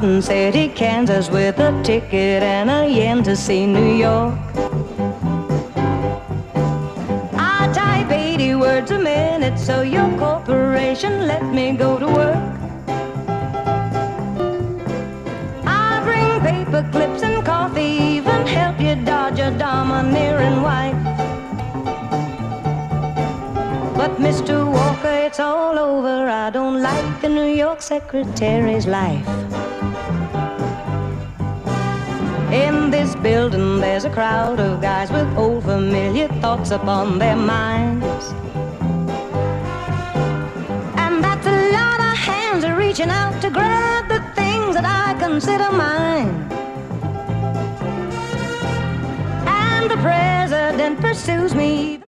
Garden City, Kansas, with a ticket and a yen to see New York. I type 80 words a minute, so your corporation let me go to work. I bring paper clips and coffee, even help you dodge a domineering wife. But Mr. Walker, it's all over. I don't like the New York secretary's life. In this building there's a crowd of guys with old familiar thoughts upon their minds. And that's a lot of hands are reaching out to grab the things that I consider mine. And the president pursues me.